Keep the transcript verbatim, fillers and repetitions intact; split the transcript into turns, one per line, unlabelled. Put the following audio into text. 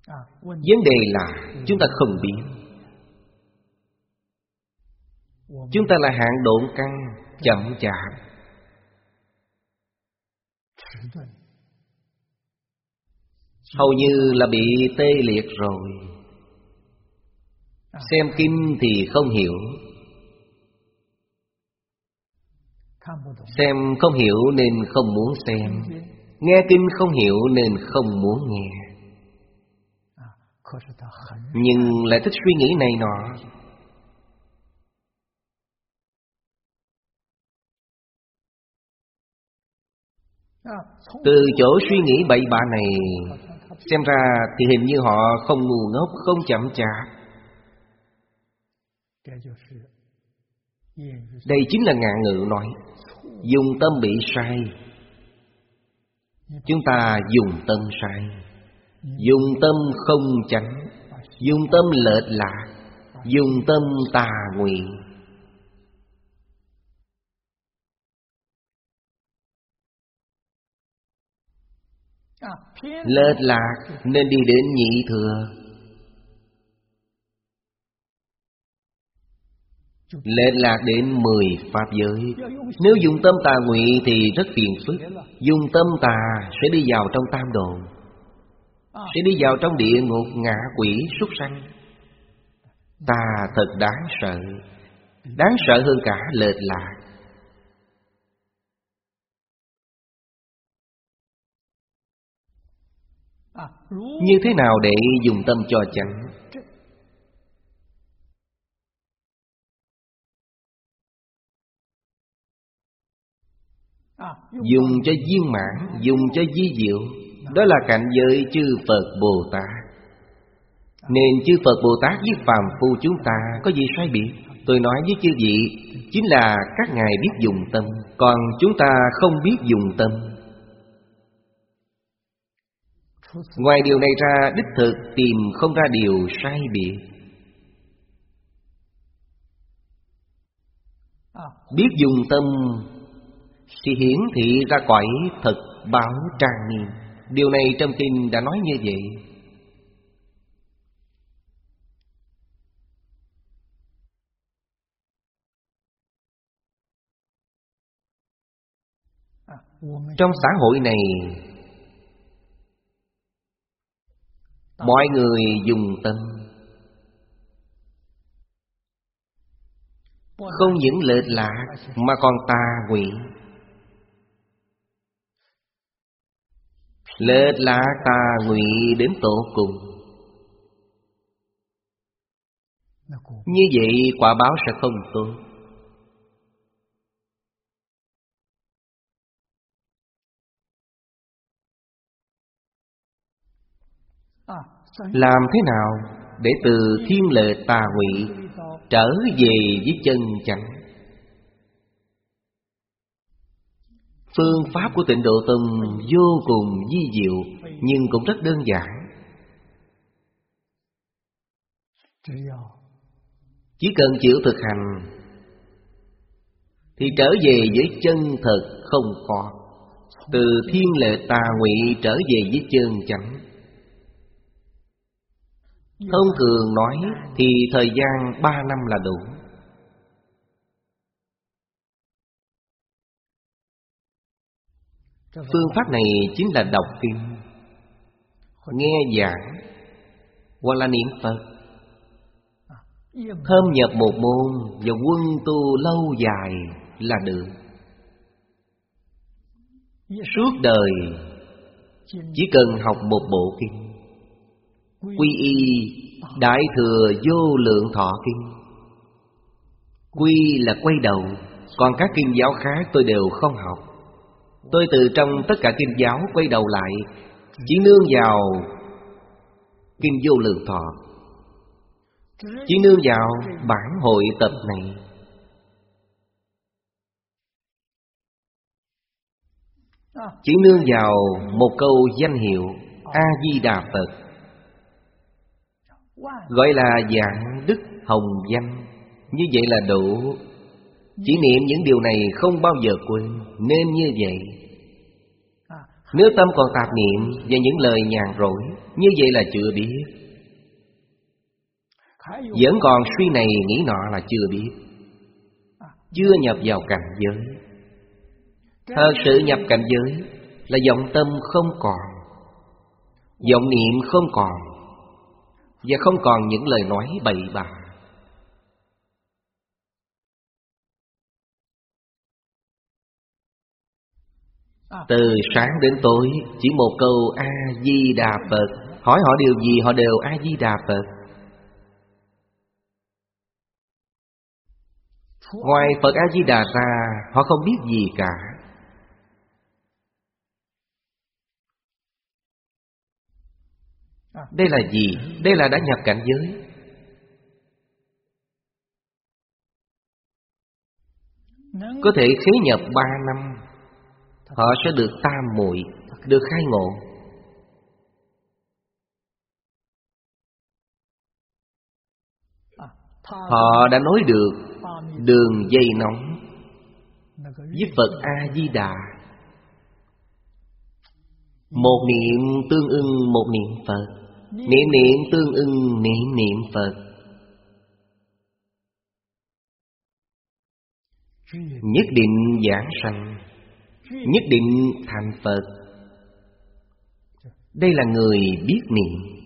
Vấn đề là chúng ta không biết. Chúng ta là hạng độn căn, chậm chạp, hầu như là bị tê liệt rồi. Xem kinh thì không hiểu, xem không hiểu nên không muốn xem, nghe kinh không hiểu nên không muốn nghe. Nhưng lại thích suy nghĩ này nọ. Từ chỗ suy nghĩ bậy bạ này, xem ra thì hình như họ không ngu ngốc, không chậm chạp. Đây chính là Ngạn Ngữ nói dùng tâm bị sai. Chúng ta dùng tâm sai, dùng tâm không chánh, dùng tâm lệch lạc, dùng tâm tà nguyện. Lệch lạc nên đi đến nhị thừa, lệch lạc đến mười pháp giới. Nếu dùng tâm tà ngụy thì rất phiền phức. Dùng tâm tà sẽ đi vào trong tam đồ, sẽ đi vào trong địa ngục, ngạ quỷ, súc sanh. Tà thật đáng sợ, đáng sợ hơn cả lệch lạc. Như thế nào để dùng tâm cho chánh? Dùng cho viên mãn, dùng cho vi diệu. Đó là cảnh giới chư Phật Bồ Tát. Nên chư Phật Bồ Tát với phàm phu chúng ta có gì sai biệt? Tôi nói với chư vị, chính là các ngài biết dùng tâm, còn chúng ta không biết dùng tâm. Ngoài điều này ra, đích thực tìm không ra điều sai biệt. Biết dùng tâm thì hiển thị ra cõi thật báo trang nghiêm. Điều này trong kinh đã nói như vậy. Trong xã hội này, mọi người dùng tâm, không những lệch lạc mà còn tà ngụy. Lệch lạc tà ngụy đến tột cùng. Như vậy quả báo sẽ không tốt. Làm thế nào để từ thiên lệch tà ngụy trở về với chân chánh? Phương pháp của Tịnh Độ Tông vô cùng vi diệu, nhưng cũng rất đơn giản. Chỉ cần chịu thực hành thì trở về với chân thật không có. Từ thiên lệch tà ngụy trở về với chân chánh. Thông thường nói thì thời gian ba năm là đủ. Phương pháp này chính là đọc kinh, nghe giảng, hoặc là niệm Phật. Thâm nhập một môn và quân tu lâu dài là được. Suốt đời chỉ cần học một bộ kinh, Quy y Đại Thừa Vô Lượng Thọ Kinh. Quy là quay đầu, còn các kinh giáo khác tôi đều không học. Tôi từ trong tất cả kinh giáo quay đầu lại, chỉ nương vào Kinh Vô Lượng Thọ, chỉ nương vào bản hội tập này. Chỉ nương vào một câu danh hiệu A-di-đà Phật, gọi là dạng đức hồng danh. Như vậy là đủ. Chỉ niệm những điều này không bao giờ quên, nên như vậy. Nếu tâm còn tạp niệm và những lời nhàn rỗi, như vậy là chưa biết. Vẫn còn suy này nghĩ nọ là chưa biết, chưa nhập vào cảnh giới. Thật sự nhập cảnh giới là vọng tâm không còn, vọng niệm không còn, và không còn những lời nói bậy bạ. Từ sáng đến tối chỉ một câu A-di-đà Phật. Hỏi họ điều gì họ đều A-di-đà Phật. Ngoài Phật A-di-đà ra họ không biết gì cả. Đây là gì? Đây là đã nhập cảnh giới. Có thể khế nhập ba năm, họ sẽ được tam muội, được khai ngộ. Họ đã nói được đường dây nóng với Phật A-di-đà. Một niệm tương ưng một niệm Phật, niệm niệm tương ưng niệm niệm Phật. Nhất định giảng sanh, nhất định thành Phật. Đây là người biết niệm.